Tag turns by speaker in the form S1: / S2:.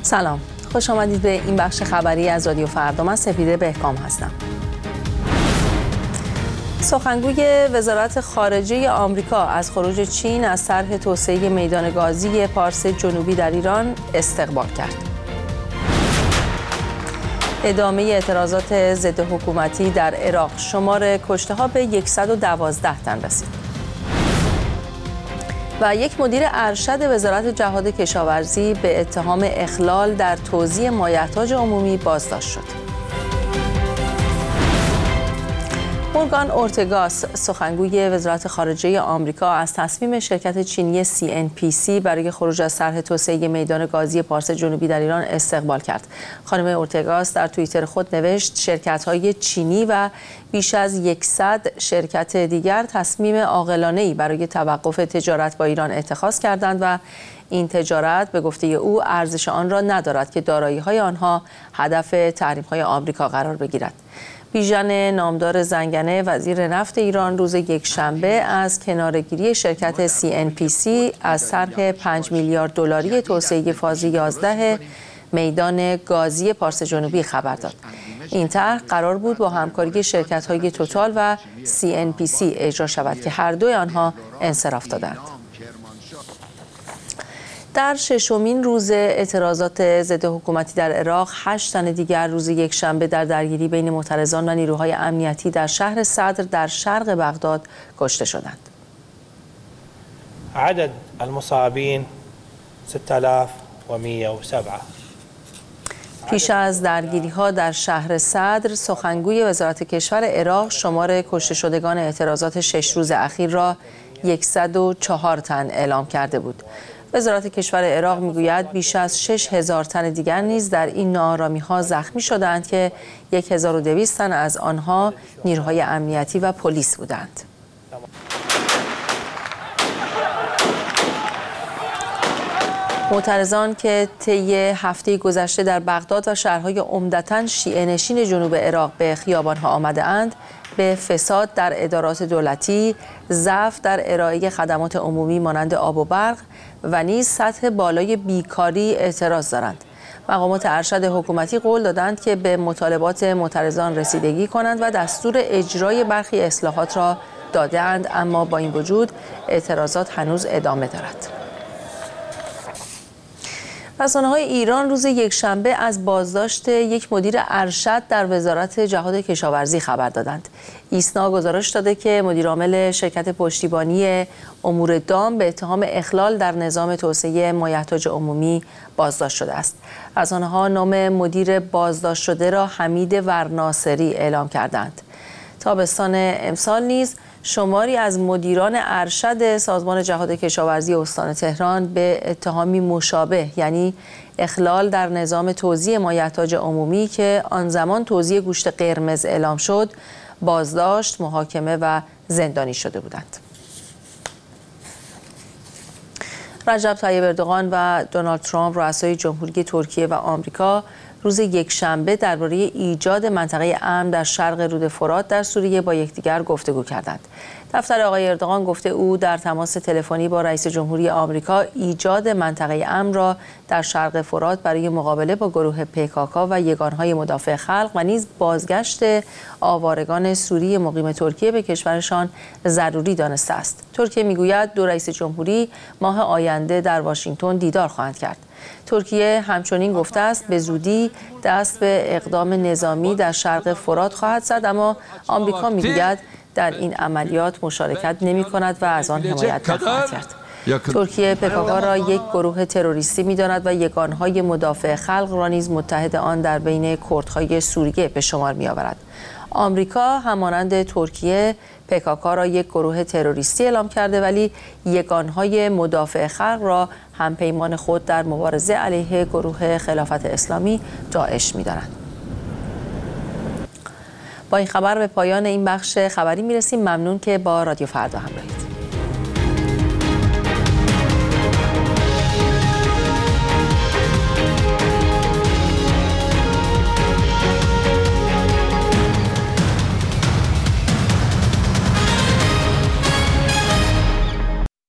S1: سلام، خوش آمدید به این بخش خبری از رادیو فردا. من سپیده بهکام هستم. سخنگوی وزارت خارجه آمریکا از خروج چین از طرح توسعه میدان گازی پارس جنوبی در ایران استقبال کرد. ادامه اعتراضات ضد حکومتی در عراق، شمار کشته‌ها به 112 تن رسید. و یک مدیر ارشد وزارت جهاد کشاورزی به اتهام اخلال در توزیع مایحتاج عمومی بازداشت شد. مورگان اورتگاس، سخنگوی وزارت خارجه آمریکا، از تصمیم شرکت چینی CNPC برای خروج از طرح توسعه میدان گازی پارس جنوبی در ایران استقبال کرد. خانم اورتگاس در توییتر خود نوشت شرکت‌های چینی و بیش از 100 شرکت دیگر تصمیم عاقلانه‌ای برای توقف تجارت با ایران اتخاذ کردند و این تجارت به گفته او ارزش آن را ندارد که دارایی‌های آنها هدف تحریم‌های آمریکا قرار بگیرد. بیژن نامدار زنگنه، وزیر نفت ایران، روز یکشنبه از کناره‌گیری شرکت CNPC از طرح 5 میلیارد دلاری توسعه فاز 11 میدان گازی پارس جنوبی خبر داد. این طرح قرار بود با همکاری شرکت‌های توتال و CNPC اجرا شود که هر دوی آنها انصراف دادند. در ششمین روز اعتراضات ضد حکومتی در عراق، 8 تن دیگر روز یکشنبه در درگیری بین معترضان و نیروهای امنیتی در شهر صدر در شرق بغداد کشته شدند.
S2: عدد المصابین 6107.
S1: پیش از درگیری‌ها در شهر صدر، سخنگوی وزارت کشور عراق شمار کشته شدگان اعتراضات 6 روز اخیر را 104 تن اعلام کرده بود. وزارت کشور عراق میگوید بیش از 6000 تن دیگر نیز در این ناآرامی‌ها زخمی شدند که 1200 تن از آنها نیروهای امنیتی و پلیس بودند. معترضان که طی هفته گذشته در بغداد و شهرهای عمدتاً شیعه‌نشین جنوب عراق به خیابان‌ها آمده‌اند، به فساد در ادارات دولتی، ضعف در ارائه خدمات عمومی مانند آب و برق و نیز سطح بالای بیکاری اعتراض دارند. مقامات ارشد حکومتی قول دادند که به مطالبات معترضان رسیدگی کنند و دستور اجرای برخی اصلاحات را داده‌اند، اما با این وجود اعتراضات هنوز ادامه دارد. رسانه‌های ایران روز یکشنبه از بازداشت یک مدیر ارشد در وزارت جهاد کشاورزی خبر دادند. ایسنا گزارش داده که مدیرعامل شرکت پشتیبانی امور دام به اتهام اخلال در نظام توسعه مایحتاج عمومی بازداشت شده است. رسانه‌ها نام مدیر بازداشت شده را حمید ورناصری اعلام کردند. تابستان امسال نیز شماری از مدیران ارشد سازمان جهاد کشاورزی استان تهران به اتهامی مشابه، یعنی اخلال در نظام توزیع مایحتاج عمومی که آن زمان توزیع گوشت قرمز اعلام شد، بازداشت، محاکمه و زندانی شده بودند. رجب طیب اردوغان و دونالد ترامپ، رؤسای جمهوری ترکیه و آمریکا، روز یکشنبه درباره ایجاد منطقه امن در شرق رود فرات در سوریه با یکدیگر گفتگو کردند. دفتر آقای اردوغان گفته او در تماس تلفنی با رئیس جمهوری آمریکا ایجاد منطقه امن را در شرق فرات برای مقابله با گروه PKK و یگانهای مدافع خلق و نیز بازگشت آوارگان سوری مقیم ترکیه به کشورشان ضروری دانسته است. ترکیه میگوید دو رئیس جمهوری ماه آینده در واشنگتن دیدار خواهند کرد. ترکیه همچنین گفته است به زودی دست به اقدام نظامی در شرق فرات خواهد زد، اما آمریکا میگوید در این عملیات مشارکت نمی کند و از آن حمایت نخواهد کرد. ترکیه PKK را یک گروه تروریستی می‌داند و یگانهای مدافع خلق را نیز متحد آن در بین کردهای سوریه به شمار می‌آورد. آمریکا همانند ترکیه PKK را یک گروه تروریستی اعلام کرده، ولی یگانهای مدافع خلق را همپیمان خود در مبارزه علیه گروه خلافت اسلامی داعش می‌دانند. با این خبر به پایان این بخش خبری می‌رسیم. ممنون که با رادیو فردا همراهید.